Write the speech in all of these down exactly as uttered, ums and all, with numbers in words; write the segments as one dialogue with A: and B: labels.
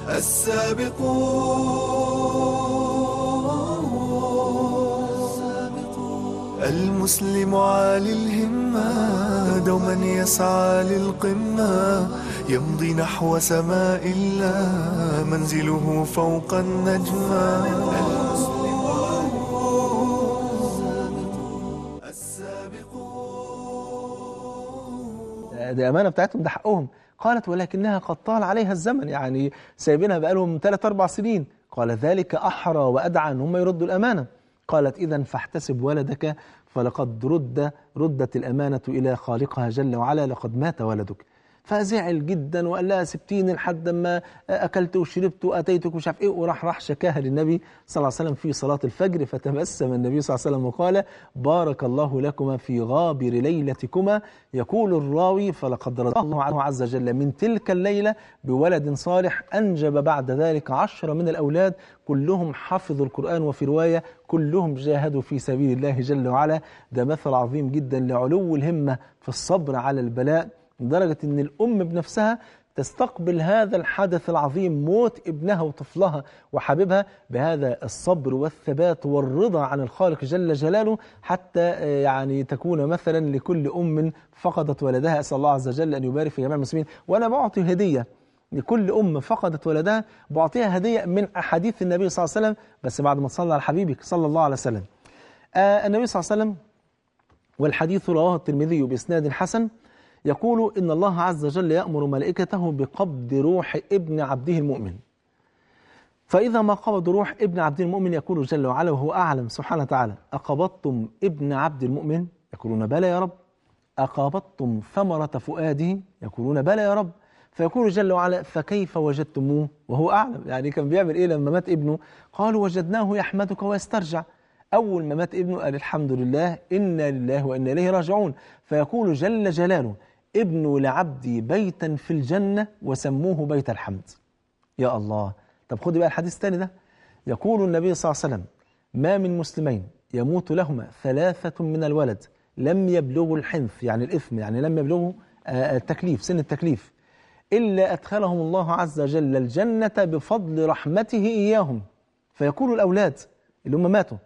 A: السابقون المسلم عالي الهمة دوما يسعى للقمة يمضي نحو سماء الله منزله فوق النجمة.
B: دي أمانة بتاعتهم، ده حقهم. قالت ولكنها قد طال عليها الزمن، يعني سايبينها بقالهم ثلاث أربع سنين. قال ذلك أحرى وأدعى أن هم يردوا الأمانة. قالت إذن فاحتسب ولدك فلقد رد ردت الأمانة إلى خالقها جل وعلا، لقد مات ولدك. فزعل جدا وقال لها سبتيني لحد ما أكلت وشربت وأتيتك ومش عارف إيه، وراح راح شكاها للنبي صلى الله عليه وسلم في صلاة الفجر. فتبسم النبي صلى الله عليه وسلم وقال بارك الله لكما في غابر ليلتكما. يقول الراوي فلقد رضى الله عنه عز وجل من تلك الليلة بولد صالح أنجب بعد ذلك عشرة من الأولاد كلهم حفظوا القرآن، وفي رواية كلهم جاهدوا في سبيل الله جل وعلا. ده مثل عظيم جدا لعلو الهمة في الصبر على البلاء، لدرجة أن الأم بنفسها تستقبل هذا الحدث العظيم موت ابنها وطفلها وحبيبها بهذا الصبر والثبات والرضا عن الخالق جل جلاله، حتى يعني تكون مثلا لكل أم فقدت ولدها. أسأل الله عز وجل أن يبارك في جميع المسلمين. وأنا بعطي هدية لكل أم فقدت ولدها، بعطيها هدية من أحاديث النبي صلى الله عليه وسلم، بس بعد ما تصلى على حبيبك صلى الله عليه وسلم. آه النبي صلى الله عليه وسلم، والحديث رواه الترمذي بإسناد حسن، يقول إن الله عز وجل يأمر ملائكته بقبض روح ابن عبده المؤمن، فإذا ما قبض روح ابن عبد المؤمن يقول جل وعلا وهو أعلم سبحانه وتعالى أقبضتم ابن عبد المؤمن؟ يقولون بلى يا رب. أقبضتم ثمرة فؤاده؟ يقولون بلى يا رب. فيقول جل وعلا فكيف وجدتموه وهو أعلم؟ يعني كان بيعمل إيه لما مات ابنه؟ قالوا وجدناه يحمدك ويسترجع. أول ما مات ابنه قال الحمد لله إنا لله وإنا إليه راجعون. فيقول جل جلاله ابنوا لعبدي بيتا في الجنة وسموه بيت الحمد. يا الله. طب خدي بقى الحديث الثاني ده. يقول النبي صلى الله عليه وسلم ما من مسلمين يموت لهما ثلاثة من الولد لم يبلغوا الحنث، يعني الإثم، يعني لم يبلغوا التكليف، سن التكليف، إلا أدخلهم الله عز وجل الجنة بفضل رحمته إياهم. فيقول الأولاد اللي هم ماتوا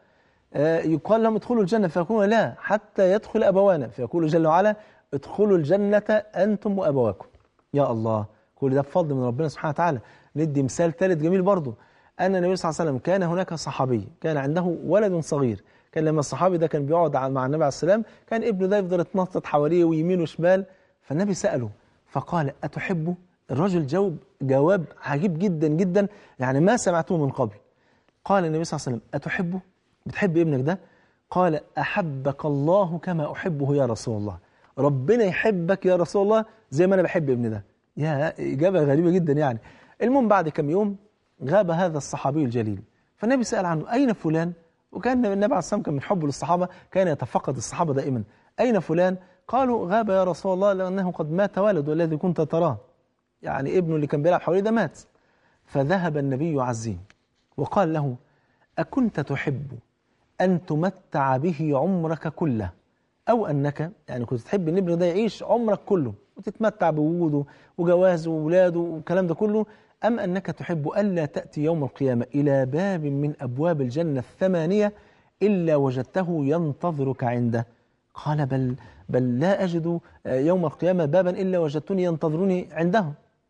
B: يقال لهم ادخلوا الجنة، فيقولون لا حتى يدخل أبوانا. فيقول جل وعلا ادخلوا الجنة أنتم وأبواكم. يا الله، كل ده بفضل من ربنا سبحانه وتعالى. ندي مثال ثالث جميل برضه، أن النبي صلى الله عليه وسلم كان هناك صحابي كان عنده ولد صغير، كان لما الصحابي ده كان بيقعد مع النبي عليه السلام كان ابنه ده يفضل يتنطط حواليه ويمين وشمال. فالنبي سأله فقال أتحبه؟ الرجل جاوب جواب عجيب جدا جدا، يعني ما سمعته من قبل. قال النبي صلى الله عليه وسلم أتحبه؟ بتحب ابنك ده؟ قال أحبك الله كما أحبه يا رسول الله. ربنا يحبك يا رسول الله زي ما أنا بحب ابني ده. يا إجابة غريبة جدا يعني. المهم بعد كم يوم غاب هذا الصحابي الجليل، فالنبي سأل عنه أين فلان؟ وكان النبي عليه الصلاة والسلام من حبه للصحابة كان يتفقد الصحابة دائما. أين فلان؟ قالوا غاب يا رسول الله لأنه قد مات والده الذي كنت تراه، يعني ابنه اللي كان بيلعب حواليه ده مات. فذهب النبي عزيم وقال له أكنت تحب أن تمتع به عمرك كله، أو أنك يعني كنت تحب أن ابنه ده يعيش عمرك كله وتتمتع بوجوده وجوازه وولاده والكلام ده كله، أم أنك تحب ألا تأتي يوم القيامة إلى باب من أبواب الجنة الثمانية إلا وجدته ينتظرك عنده؟ قال بل, بل لا أجد يوم القيامة بابا إلا وجدتني ينتظرني عنده.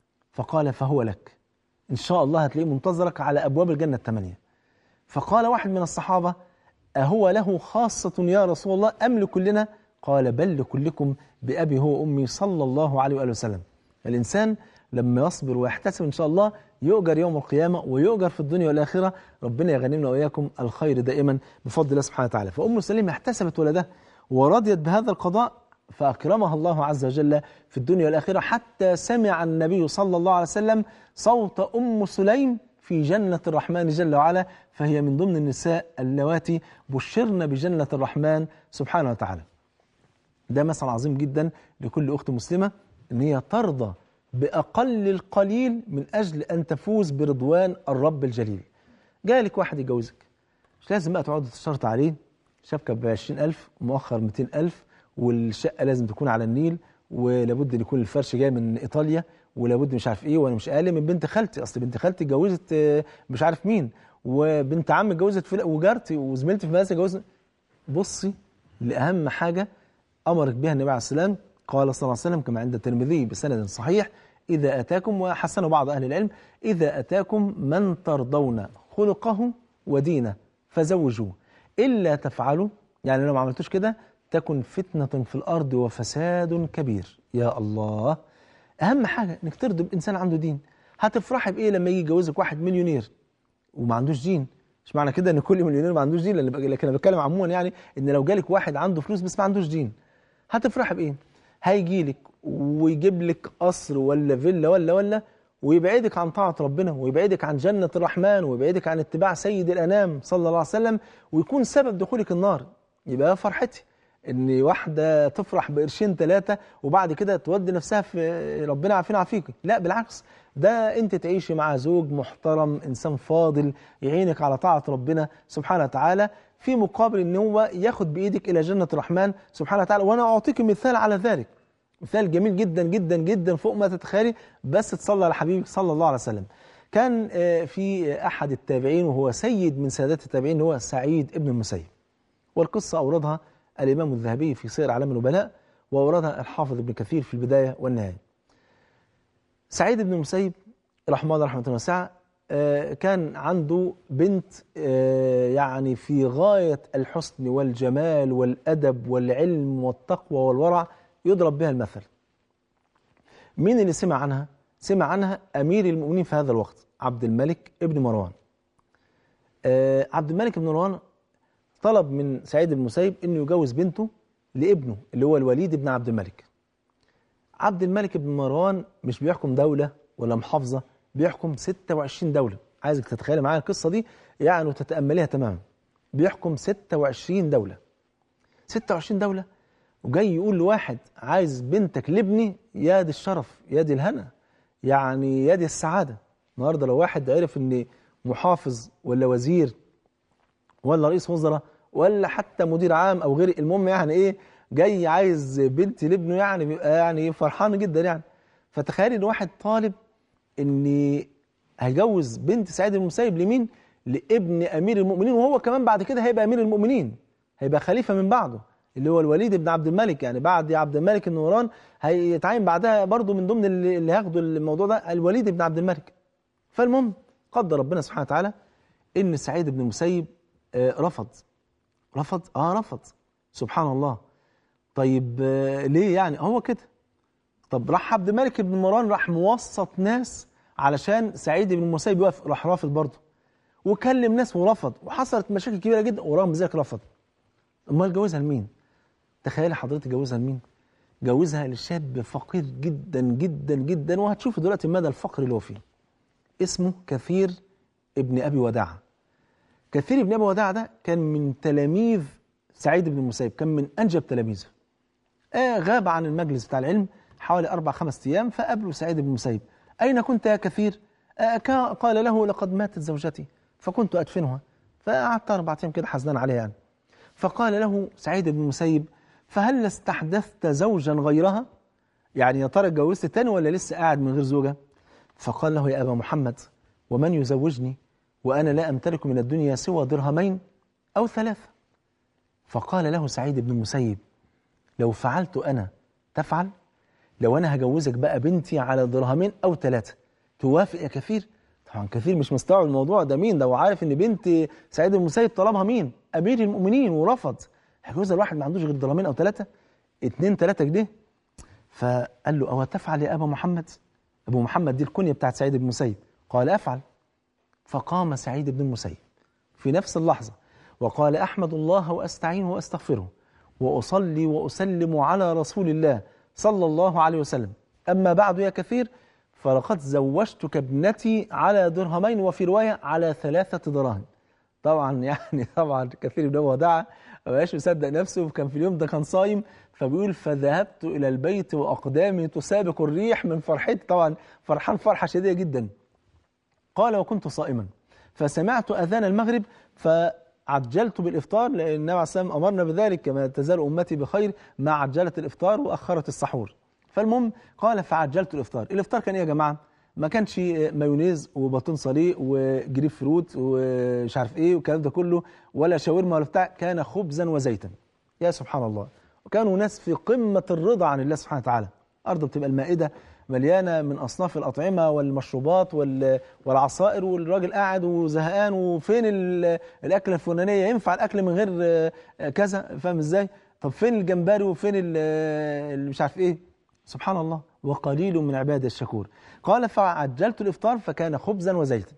B: فقال فهو لك، إن شاء الله هتلاقيه منتظرك على أبواب الجنة الثمانية. فقال واحد من الصحابة أهو له خاصة يا رسول الله أم لكلنا؟ قال بل لكلكم بأبي هو أمي صلى الله عليه وآله وسلم. الإنسان لما يصبر ويحتسب إن شاء الله يؤجر يوم القيامة ويؤجر في الدنيا والآخرة. ربنا يغنمنا وإياكم الخير دائما بفضل الله سبحانه وتعالى. فأم سليم احتسبت ولدها ورضيت بهذا القضاء، فأكرمها الله عز وجل في الدنيا والآخرة، حتى سمع النبي صلى الله عليه وسلم صوت أم سليم في جنة الرحمن جل وعلا، فهي من ضمن النساء اللواتي بشرن بجنة الرحمن سبحانه وتعالى. ده مثل عظيم جدا لكل أخت مسلمة أن هي ترضى بأقل القليل من أجل أن تفوز برضوان الرب الجليل. جالك واحد يجوزك، مش لازم بقى تقعد تشترط عليه شبكة بعشرين ألف ومؤخر مئتين ألف، والشقة لازم تكون على النيل، ولابد أن يكون الفرش جاي من إيطاليا، ولابد مش عارف ايه، وانا مش اقل من بنت خالتي، اصل بنت خالتي اتجوزت مش عارف مين، وبنت عمي اتجوزت فلان، وجارتي وزميلتي في المدرسه اتجوزت. بصي لاهم حاجه امرك بها النبي عليه السلام، قال صلى الله عليه وسلم كما عند الترمذي بسند صحيح: اذا اتاكم، وحسنه بعض اهل العلم، اذا اتاكم من ترضون خلقه ودينه فزوجوه، الا تفعلوا، يعني لو ما عملتوش كده تكن فتنه في الارض وفساد كبير. يا الله، اهم حاجه انك ترضي بانسان عنده دين. هتفرحي بايه لما يجي يجوزك واحد مليونير وما عندوش دين؟ مش معنى كده ان كل مليونير ما عندوش دين، لكن انا بتكلم عموما، يعني ان لو جالك واحد عنده فلوس بس ما عندوش دين، هتفرحي بايه؟ هيجي لك ويجيب لك قصر ولا فيلا ولا ولا ويبعدك عن طاعه ربنا، ويبعدك عن جنه الرحمن، ويبعدك عن اتباع سيد الانام صلى الله عليه وسلم، ويكون سبب دخولك النار. يبقى فرحتي ان واحده تفرح بقرشين ثلاثه وبعد كده تودي نفسها في ربنا عافينا عافيكي. لا بالعكس، ده انت تعيشي مع زوج محترم، انسان فاضل يعينك على طاعه ربنا سبحانه وتعالى، في مقابل ان هو ياخد بايدك الى جنه الرحمن سبحانه وتعالى. وانا اعطيك مثال على ذلك، مثال جميل جدا جدا جدا فوق ما تتخيلي، بس تصلي على حبيبك صلى الله عليه وسلم. كان في احد التابعين وهو سيد من سادات التابعين، هو سعيد ابن المسيب، والقصه اوردها الإمام الذهبي في سير أعلام النبلاء، وأوردها الحافظ ابن كثير في البداية والنهاية. سعيد بن المسيب رحمه الله رحمة واسعة كان عنده بنت يعني في غاية الحسن والجمال والأدب والعلم والتقوى والورع، يضرب بها المثل. مين اللي سمع عنها؟ سمع عنها أمير المؤمنين في هذا الوقت، عبد الملك ابن مروان. عبد الملك بن مروان طلب من سعيد بن المسيب انه يجوز بنته لابنه اللي هو الوليد بن عبد الملك. عبد الملك بن مروان مش بيحكم دولة ولا محافظة، بيحكم ستة وعشرين دولة. عايزك تتخيل معايا القصة دي يعني وتتأمليها تماما. بيحكم ستة وعشرين دولة، ستة وعشرين دولة، وجاي يقول لواحد عايز بنتك لابني، يا دي الشرف، يا دي الهنا، يعني يا دي السعادة. النهارده لو واحد عرف ان محافظ ولا وزير ولا رئيس وزراء ولا حتى مدير عام او غير، المهم يعني ايه، جاي عايز بنت لابنه، يعني بيبقى يعني فرحان جدا يعني. فتخيل ان واحد طالب ان هيجوز بنت سعيد بن المسيب لمين؟ لابن امير المؤمنين، وهو كمان بعد كده هيبقى امير المؤمنين، هيبقى خليفه من بعده اللي هو الوليد بن عبد الملك. يعني بعد عبد الملك بن مروان هيتعين بعدها برضه من ضمن اللي هياخدوا الموضوع ده الوليد بن عبد الملك. فالمهم قدر ربنا سبحانه وتعالى ان سعيد بن المسيب آه رفض رفض اه رفض سبحان الله. طيب آه ليه يعني؟ هو كده. طب راح عبد الملك بن مروان راح موسط ناس علشان سعيد بن المسيب يوافق، راح رافض برضه، وكلم ناس ورفض، وحصلت مشاكل كبيره جدا، ورغم ذلك رفض. امال جوزها لمين؟ تخيلي حضرتك جوزها لمين؟ جوزها لشاب فقير جدا جدا جدا، وهتشوفوا دلوقتي مدى الفقر اللي هو فيه. اسمه كثير ابن ابي وداعه. كثير ابن ابي وداعه ده كان من تلاميذ سعيد بن المسيب، كان من انجب تلاميذه. آه غاب عن المجلس بتاع العلم حوالي اربع خمس ايام، فقابله سعيد بن المسيب: اين كنت يا كثير؟ آه قال له: لقد ماتت زوجتي فكنت ادفنها. فقعدت اربع ايام كده حزنان عليها يعني. فقال له سعيد بن المسيب: فهل استحدثت زوجا غيرها؟ يعني يا ترى اتجوزت تاني ولا لسه قاعد من غير زوجه؟ فقال له: يا ابا محمد، ومن يزوجني وانا لا امتلك من الدنيا سوى درهمين او ثلاثه. فقال له سعيد بن المسيب: لو فعلت انا تفعل؟ لو انا هجوزك بقى بنتي على درهمين او ثلاثه توافق يا كثير؟ طبعا كثير مش مستوعب الموضوع ده، مين ده؟ وعارف ان بنت سعيد بن المسيب طلبها مين؟ امير المؤمنين، ورفض. هيجوزها الواحد ما عندوش غير درهمين او ثلاثه، اتنين ثلاثه جنيه. فقال له: او تفعل يا ابا محمد؟ ابو محمد دي الكنيه بتاعت سعيد بن المسيب. قال: افعل. فقام سعيد بن المسيب في نفس اللحظه وقال: احمد الله واستعينه واستغفره واصلي واسلم على رسول الله صلى الله عليه وسلم، اما بعد يا كثير، فلقد زوجتك ابنتي على درهمين، وفي روايه على ثلاثه دراهم. طبعا يعني طبعا كثير بن ابي وداعه ما بقاش مصدق نفسه، وكان في اليوم ده كان صايم، فبيقول: فذهبت الى البيت واقدامي تسابق الريح من فرحتي، طبعا فرحان فرحه شديده جدا. قال: وكنت صائما فسمعت اذان المغرب فعجلت بالافطار، لان النبي عليه الصلاه والسلام امرنا بذلك: كما تزال امتي بخير ما عجلت الافطار واخرت السحور. فالمهم قال فعجلت الإفطار. الإفطار كان إيه يا جماعة؟ ما كانش مايونيز وبطون صليق وجريب فروت ومش عارف إيه والكلام ده كله، ولا شاورما ولا بتاع، كان خبزا وزيتا. يا سبحان الله. وكانوا ناس في قمة الرضا عن الله سبحانه وتعالى. أرض بتبقى المائدة مليانة من أصناف الأطعمة والمشروبات والعصائر، والراجل قاعد وزهقان، وفين الأكلة الفلانية؟ ينفع الأكل من غير كذا؟ فاهم إزاي؟ طب فين الجمبري وفين اللي مش عارف إيه؟ سبحان الله. وقليل من عباد الشكور. قال فعجلت الإفطار فكان خبزا وزيتا.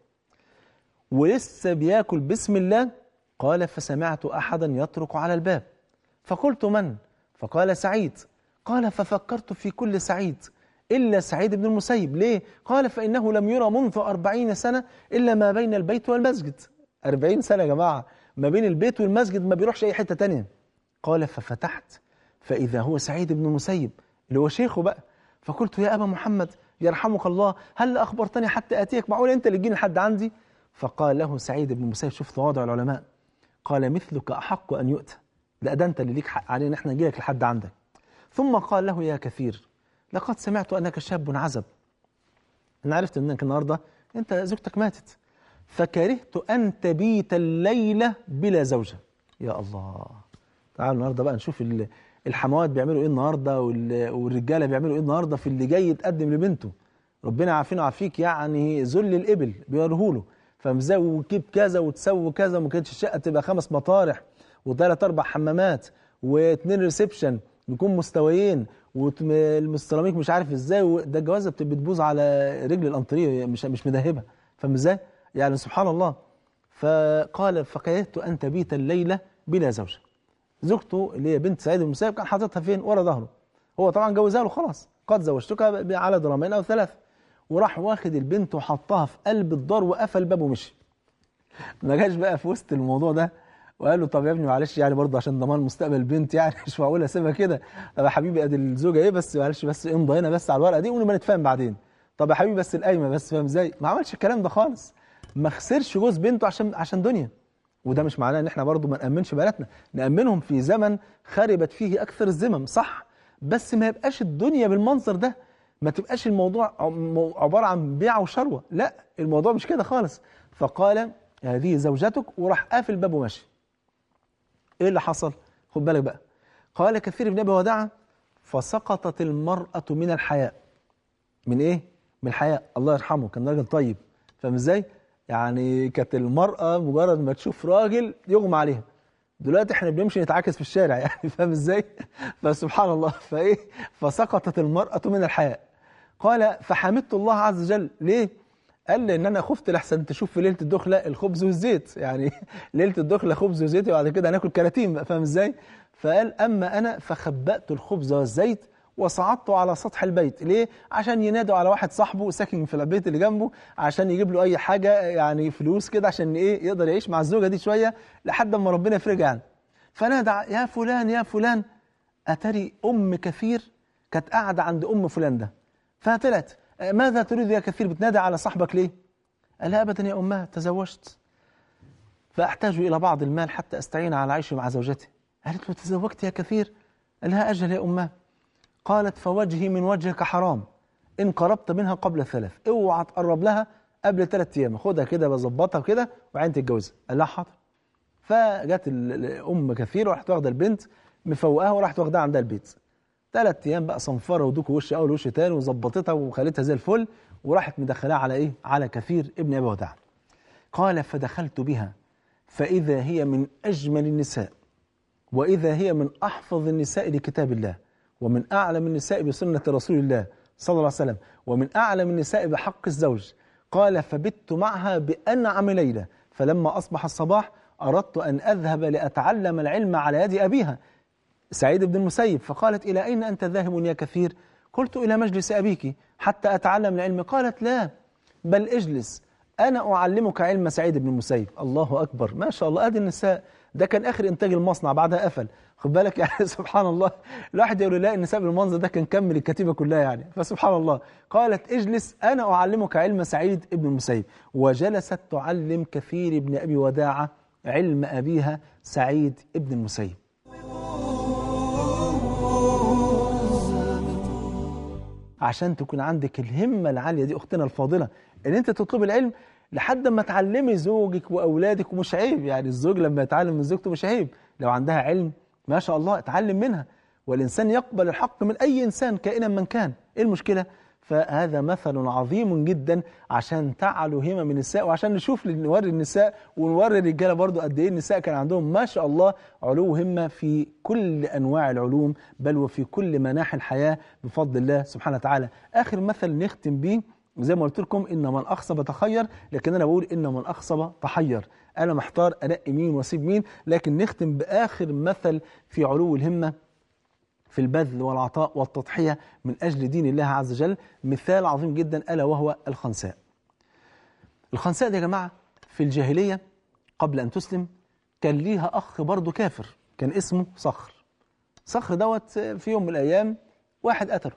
B: ولسه بياكل بسم الله، قال فسمعت أحدا يطرق على الباب، فقلت من؟ فقال سعيد. قال ففكرت في كل سعيد إلا سعيد بن المسيب. ليه؟ قال فإنه لم يرى منذ أربعين سنة إلا ما بين البيت والمسجد. أربعين سنة يا جماعة ما بين البيت والمسجد، ما بيروحش أي حتة تانية. قال ففتحت فإذا هو سعيد بن المسيب اللي هو شيخه بقى. فقلت يا أبا محمد يرحمك الله، هل أخبرتني حتى أتيك؟ معقول أنت اللي تجيني لحد عندي؟ فقال له سعيد بن المسيب، شوف تواضع العلماء، قال مثلك أحق أن يؤتى، لا ده أنت اللي ليك حق علينا إحنا نجيلك لحد عندك. ثم قال له يا كثير لقد سمعت أنك شاب عزب، أنا عرفت أنك النهاردة أنت زوجتك ماتت، فكرهت أن تبيت الليلة بلا زوجة. يا الله. تعالوا النهاردة بقى نشوف الحموات بيعملوا إيه النهاردة، والرجالة بيعملوا إيه النهاردة في اللي جاي يتقدم لبنته. ربنا عافينا وعافيك، يعني ذل الإبل بيوريه له، فمزاي وكيب كذا وتسوي كذا، وما كانتش الشقة تبقى خمس مطارح وثلاث أربع حمامات واثنين ريسبشن يكون مستويين، والسيراميك مش عارف ازاي، ده الجوازه بتبوظ على رجل الانطريه مش مش مدهبه. فاهم ازاي؟ يعني سبحان الله. فقال فكرهت ان تبيت الليله بلا زوجه. زوجته اللي هي بنت سعيد بن المسيب كان حاططها فين؟ ورا ظهره. هو طبعا جوزها له خلاص، قد زوجتك على درامين او ثلاثه. وراح واخد البنت وحطها في قلب الدار وقفل الباب ومشي. ما جاش بقى في وسط الموضوع ده وقال له طب يا ابني معلش يعني برضه عشان ضمان مستقبل البنت، يعني مش معقول اسيبها كده. طب يا حبيبي ادي الزوجه ايه بس معلش بس امضى هنا بس على الورقه دي ونبقى نتفاهم بعدين. طب يا حبيبي بس القايمه بس، فاهم ازاي؟ ما عملش الكلام ده خالص. ما خسرش جوز بنته عشان عشان دنيا. وده مش معناه ان احنا برضه ما نامنش بناتنا، نامنهم في زمن خربت فيه اكثر الذمم، صح؟ بس ما يبقاش الدنيا بالمنظر ده، ما تبقاش الموضوع عباره عن بيع وشروه، لا الموضوع مش كده خالص. فقال هذه زوجتك، وراح قافل الباب وماشي. ايه اللي حصل؟ خد بالك بقى. قال كثير بن ابي وداعه فسقطت المرأة من الحياء. من ايه؟ من الحياء. الله يرحمه كان راجل طيب، فاهم ازاي؟ يعني كانت المرأة مجرد ما تشوف راجل يغمى عليها. دلوقتي احنا بنمشي نتعاكس في الشارع يعني، فاهم ازاي؟ فسبحان الله. فايه؟ فسقطت المرأة من الحياء. قال فحمدت الله عز وجل. ليه؟ قال لي ان انا خفت لحسن تشوف في ليله الدخله الخبز والزيت، يعني ليله الدخله خبز وزيت وبعد كده هناكل كراتين، فاهم ازاي؟ فقال اما انا فخبأت الخبز والزيت وصعدت على سطح البيت. ليه؟ عشان ينادوا على واحد صاحبه ساكن في البيت اللي جنبه عشان يجيب له اي حاجه، يعني فلوس كده عشان ايه يقدر يعيش مع الزوجه دي شويه لحد ما ربنا يفرجها يعني. فنادى يا فلان يا فلان. اتري ام كثير كانت قاعده عند ام فلان ده، فطلعت ماذا تريد يا كثير؟ بتنادي على صاحبك ليه؟ قال لا ابدا يا امها تزوجت فاحتاج الى بعض المال حتى استعين على عيشي مع زوجتي. قالت له تزوجت يا كثير؟ قال لها اجل يا امها. قالت فوجهي من وجهك حرام ان قربت منها قبل ثلاث، اوعى تقرب لها قبل ثلاث ايام، خدها كده بظبطها كده وبعدين تتجوزها. قال لها حاضر. فجت الام كثير وراحت واخده البنت مفوقاها وراحت واخدها عندها البيت. ثلاث ايام بقى صنفره ودوكوا وش اول وش تاني وظبطتها وخلتها زي الفل، وراحت مدخلاها على ايه؟ على كثير ابن ابي وداع. قال فدخلت بها فاذا هي من اجمل النساء، واذا هي من احفظ النساء لكتاب الله، ومن اعلم النساء بسنه رسول الله صلى الله عليه وسلم، ومن اعلم النساء بحق الزوج. قال فبت معها بانعم ليله، فلما اصبح الصباح اردت ان اذهب لاتعلم العلم على يد ابيها سعيد بن المسيب. فقالت إلى أين أنت ذاهب يا كثير؟ قلت إلى مجلس أبيك حتى أتعلم العلم. قالت لا بل اجلس أنا أعلمك علم سعيد بن المسيب. الله أكبر، ما شاء الله. أدي النساء، ده كان آخر إنتاج المصنع بعدها قفل، خد بالك يعني. سبحان الله. الواحد يقول لا النساء بالمنظر ده كان كمل الكتيبة كلها يعني، فسبحان الله. قالت اجلس أنا أعلمك علم سعيد بن المسيب. وجلست تعلم كثير بن أبي وداعة علم أبيها سعيد بن المسيب. عشان تكون عندك الهمة العالية دي أختنا الفاضلة، إن أنت تطلب العلم لحد ما تعلمي زوجك وأولادك. ومش عيب يعني الزوج لما يتعلم من زوجته مش عيب، لو عندها علم ما شاء الله اتعلم منها. والإنسان يقبل الحق من أي إنسان كائنا من كان، إيه المشكلة؟ فهذا مثل عظيم جدا عشان تعلو همم النساء، وعشان نشوف نوري النساء ونوري الرجاله برضو قد ايه النساء كان عندهم ما شاء الله علو همه في كل انواع العلوم، بل وفي كل مناحي الحياه بفضل الله سبحانه وتعالى. اخر مثل نختم بيه، زي ما قلت لكم ان من اخصب تخير، لكن انا بقول ان من اخصب تحير. انا محتار انقي مين واسيب مين، لكن نختم باخر مثل في علو الهمه في البذل والعطاء والتضحية من أجل دين الله عز وجل، مثال عظيم جدا ألا وهو الخنساء. الخنساء دي يا جماعة في الجاهلية قبل أن تسلم كان ليها أخ برضه كافر، كان اسمه صخر. صخر دوت في يوم من الأيام واحد قتله،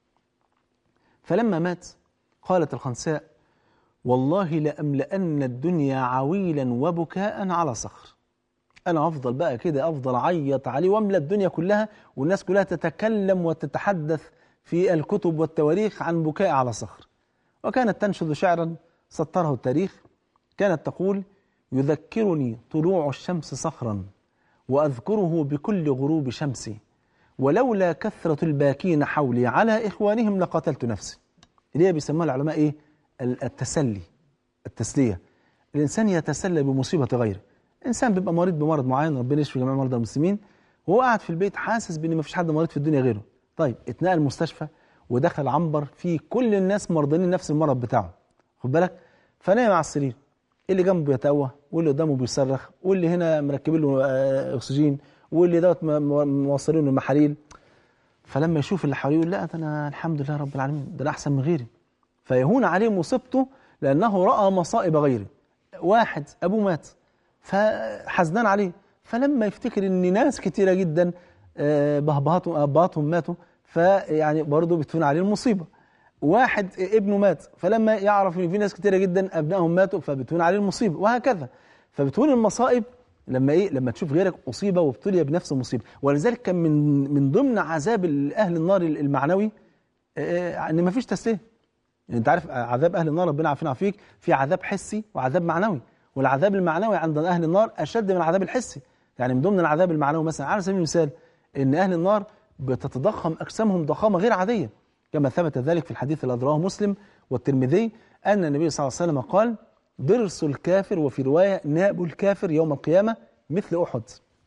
B: فلما مات قالت الخنساء: والله لأملأن الدنيا عويلا وبكاء على صخر. أنا أفضل بقى كده أفضل أعيط عليه وأملأ الدنيا كلها، والناس كلها تتكلم وتتحدث في الكتب والتواريخ عن بكاء على صخر. وكانت تنشد شعرا سطره التاريخ، كانت تقول: يذكرني طلوع الشمس صخرا وأذكره بكل غروب شمسي، ولولا كثرة الباكين حولي على إخوانهم لقتلت نفسي. اللي هي بيسموها العلماء إيه؟ التسلي، التسلية. الإنسان يتسلى بمصيبة غيره. إنسان بيبقى مريض بمرض معين، ربنا يشفي جميع مرضى المسلمين، وهو قاعد في البيت حاسس بأن مفيش حد مريض في الدنيا غيره. طيب اتنقل المستشفى ودخل عنبر فيه كل الناس مرضانين نفس المرض بتاعه، خد بالك، فنام على السرير، اللي جنبه بيتأوه، واللي قدامه بيصرخ، واللي هنا مركبين له أكسجين، واللي دوت موصلين له المحاليل. فلما يشوف اللي حواليه يقول: لا ده أنا الحمد لله رب العالمين، ده أنا أحسن من غيري. فيهون عليه مصيبته لأنه رأى مصائب غيره. واحد أبوه مات فحزنان عليه، فلما يفتكر ان ناس كتيره جدا بهبهاتهم ابهاتهم ماتوا، فيعني برضه بتهون عليه المصيبه. واحد ابنه مات، فلما يعرف ان في ناس كتيره جدا ابنائهم ماتوا فبتهون عليه المصيبه، وهكذا. فبتهون المصائب لما ايه؟ لما تشوف غيرك اصيب وابتلي بنفس المصيبه. ولذلك كان من من ضمن عذاب اهل النار المعنوي ان ما فيش تسليه. يعني انت عارف عذاب اهل النار، ربنا عافينا وعافيك، في عذاب حسي وعذاب معنوي، والعذاب المعنوي عند أهل النار أشد من العذاب الحسي. يعني من ضمن العذاب المعنوي مثلا على سبيل المثال إن أهل النار بتتضخم أجسامهم ضخامة غير عادية، كما ثبت ذلك في الحديث الذي رواه مسلم والترمذي أن النبي صلى الله عليه وسلم قال: ضرس الكافر، وفي رواية ناب الكافر يوم القيامة مثل أحد.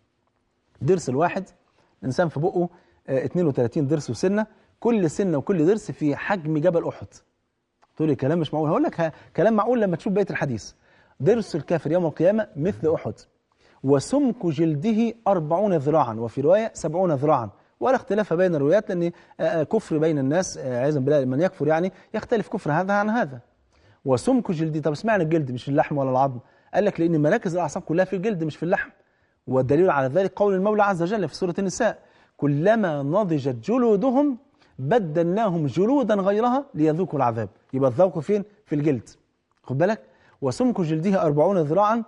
B: ضرس الواحد الإنسان في بقه اثنين وثلاثين ضرس وسنة، كل سنة وكل ضرس في حجم جبل أحد. تقول لي كلام مش معقول، هقول لك كلام معقول لما تشوف بقية الحديث. ضرس الكافر يوم القيامة مثل أحد، وسمك جلده أربعون ذراعا، وفي رواية سبعون ذراعا، ولا اختلاف بين الروايات، لأن كفر بين الناس عايزا بالله من يكفر يعني يختلف كفر هذا عن هذا. وسمك جلده، طب اسمعنا الجلد مش اللحم ولا العظم؟ قال لك لأن مراكز الأعصاب كلها في الجلد مش في اللحم. والدليل على ذلك قول المولى عز وجل في سورة النساء: كلما نضجت جلودهم بدلناهم جلودا غيرها ليذوقوا العذاب. يبقى الذوق فين؟ في الجلد، خد بالك. وسمك جلده أربعون ذراعا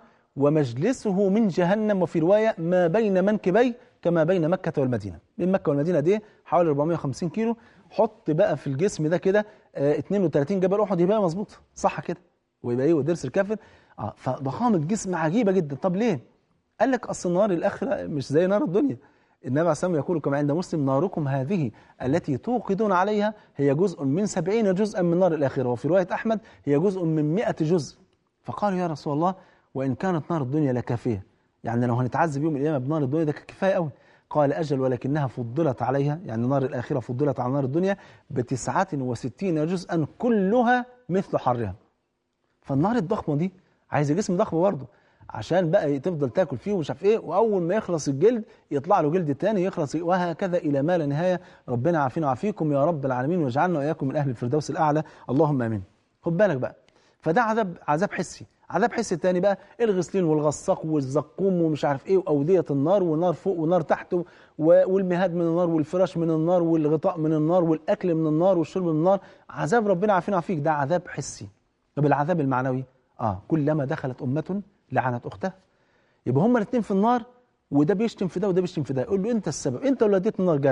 B: ومجلسه من جهنم، وفي رواية ما بين منكبي كما بين مكة والمدينة. من مكة والمدينة دي حوالي أربعمائة وخمسين كيلو. حط بقى في الجسم ده كده اه اثنين وثلاثين جبل أحد، يبقى مظبوط صح كده، ويبقى ايه ودرس الكافر. اه فضخامة جسم عجيبة جدا. طب ليه؟ قال لك أصل نار الآخرة مش زي نار الدنيا. النبي عليه الصلاة والسلام يقول كما عند مسلم: ناركم هذه التي توقدون عليها هي جزء من سبعين جزءا من نار الآخرة، وفي رواية أحمد هي جزء من مئة جزء. فقالوا: يا رسول الله وإن كانت نار الدنيا لكافية، يعني لو هنتعذب يوم القيامة بنار الدنيا ده كفاية قوي. قال: أجل ولكنها فضلت عليها، يعني نار الآخرة فضلت على نار الدنيا بتسعة وستين جزءا كلها مثل حرها. فالنار الضخمة دي عايزة جسم ضخم برضه عشان بقى تفضل تاكل فيه ومش عارف ايه، واول ما يخلص الجلد يطلع له جلد تاني يخلص، وهكذا الى ما لا نهايه. ربنا يعافينا ويعافيكم يا رب العالمين، واجعلنا واياكم من اهل الفردوس الاعلى، اللهم امين. خد بالك بقى، فده عذاب عذاب حسي. عذاب حسي التاني بقى الغسلين والغساق والزقوم ومش عارف ايه، واوديه النار، ونار فوق ونار تحت، والمهاد من النار، والفراش من النار، والغطاء من النار، والاكل من النار، والشرب من النار. عذاب ربنا يعافينا ويعافيك، ده عذاب حسي. طب العذاب المعنوي اه كلما دخلت امه لعنت اختها. يبقى هما الاثنين في النار، وده بيشتم في ده وده بيشتم في ده، يقول له انت السبب، انت اللي اديت النار جهنم.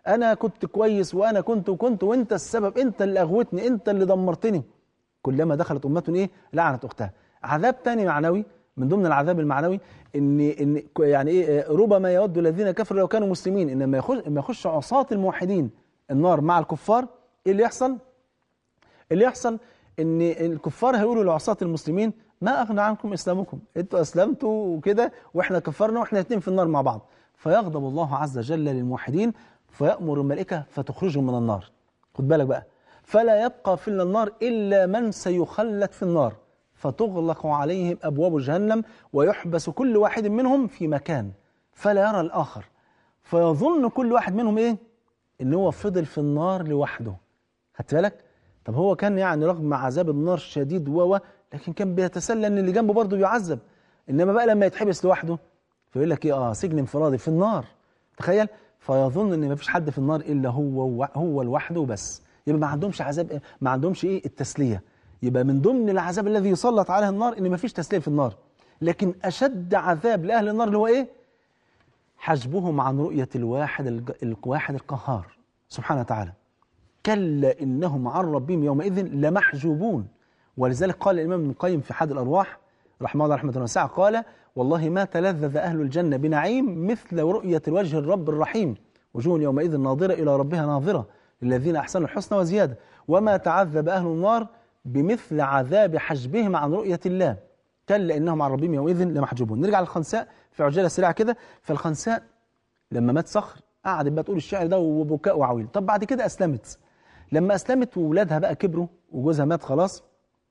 B: أنا كنت كويس وأنا كنت وكنت وأنت السبب، أنت اللي أغوتني، أنت اللي دمرتني. كلما دخلت أمة إيه لعنت أختها. عذاب تاني معنوي من ضمن العذاب المعنوي إن إن يعني إيه ربما يود الذين كفروا لو كانوا مسلمين إن ما يخش ما يخش عصاة الموحدين النار مع الكفار. إيه اللي يحصل؟ اللي يحصل إن الكفار هيقولوا لعصاة المسلمين ما أغنى عنكم إسلامكم، أنتوا أسلمتوا وكده وإحنا كفرنا وإحنا الاثنين في النار مع بعض. فيغضب الله عز وجل للموحدين فيأمر الملائكة فتخرجهم من النار. خد بالك بقى، فلا يبقى في النار إلا من سيخلد في النار، فتغلق عليهم أبواب جهنم ويحبس كل واحد منهم في مكان فلا يرى الآخر، فيظن كل واحد منهم إيه؟ إن هو فضل في النار لوحده. خدت بالك؟ طب هو كان يعني رغم عذاب النار شديد و لكن كان بيتسلى إن اللي جنبه برضه بيعذب. إنما بقى لما يتحبس لوحده فيقول لك إيه؟ آه سجن انفرادي في النار. تخيل؟ فيظن إن ما فيش حد في النار إلا هو هو لوحده بس. يبقى ما عندهمش عذاب، ما عندهمش إيه؟ التسلية. يبقى من ضمن العذاب الذي يسلط عليه النار إن ما فيش تسلية في النار. لكن أشد عذاب لأهل النار اللي هو إيه؟ حجبهم عن رؤية الواحد الواحد القهار سبحانه وتعالى. كلا إنهم عن ربهم يومئذ لمحجوبون. ولذلك قال الإمام ابن القيم في حاد الأرواح رحمه الله رحمة واسعة قال: والله ما تلذذ أهل الجنة بنعيم مثل رؤية الوجه الرب الرحيم، وجوه يومئذ ناظرة إلى ربها ناظرة للذين أحسنوا الحسنى وزيادة. وما تعذب أهل النار بمثل عذاب حجبهم عن رؤية الله، كلا إنهم عن ربهم يومئذ لمحجوبون. نرجع للخنساء في عجالة سريعة كده. فالخنساء لما مات صخر قعدت بقى تقول الشعر ده وبكاء وعويل. طب بعد كده أسلمت. لما أسلمت وولادها بقى كبروا وجوزها مات خلاص،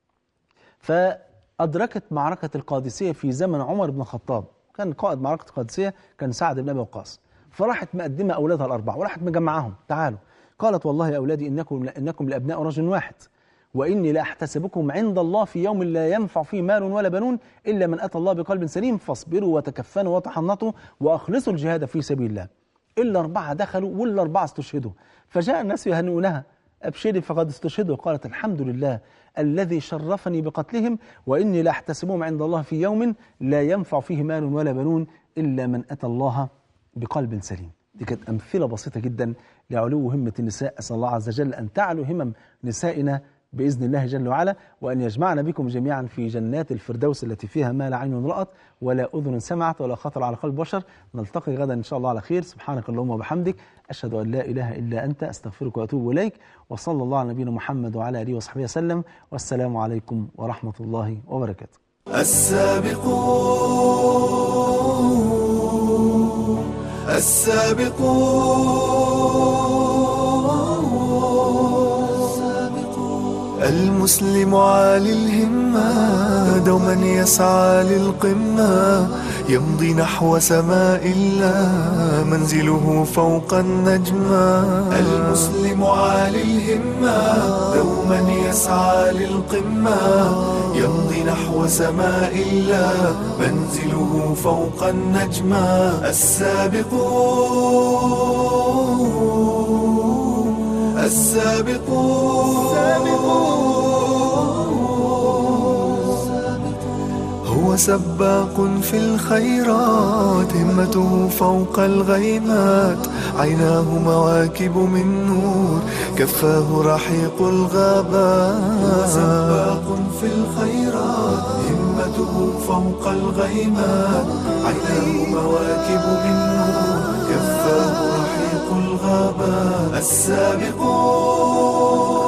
B: فأدركت معركة القادسية في زمن عمر بن الخطاب. كان قائد معركة القادسية كان سعد بن أبي وقاص. فراحت مقدمة أولادها الأربعة وراحت مجمعهم، تعالوا. قالت: والله يا أولادي إنكم إنكم لأبناء رجل واحد، وإني لأحتسبكم عند الله في يوم لا ينفع فيه مال ولا بنون إلا من أتى الله بقلب سليم، فاصبروا وتكفنوا وتحنطوا وأخلصوا الجهاد في سبيل الله. إلا أربعة دخلوا والأربعة استشهدوا. فجاء الناس يهنئونها: أبشري فقد استشهدوا. قالت: الحمد لله الذي شرفني بقتلهم، وإني لأحتسبهم عند الله في يوم لا ينفع فيه مال ولا بنون إلا من أتى الله بقلب سليم. دي كانت أمثلة بسيطة جدا لعلو همة النساء. أسأل الله عز وجل أن تعلو همم نسائنا بإذن الله جل وعلا، وأن يجمعنا بكم جميعا في جنات الفردوس التي فيها ما لا عين رأت ولا أذن سمعت ولا خطر على قلب بشر. نلتقي غدا إن شاء الله على خير. سبحانك اللهم وبحمدك، أشهد أن لا إله إلا أنت، أستغفرك وأتوب إليك. وصلى الله على نبينا محمد وعلى آله وصحبه وسلم، والسلام عليكم ورحمة الله وبركاته.
A: السابقون السابقون المسلم عالي الهمة دوما يسعى للقمة، يمضي نحو سماء الله منزله فوق النجمة. المسلم عالي الهمة دوما يسعى للقمة، يمضي نحو سماء الله منزله فوق النجمة. السابقون السابقون هو سباق في الخيرات، همته فوق الغيمات، عيناه مواكب من نور، كفاه رحيق الغابات. هو سباق في الخيرات، همته فوق الغيمات، عيناه مواكب من نور، كفاه رحيق الغابات.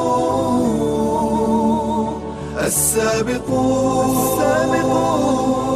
A: السابقون السابقون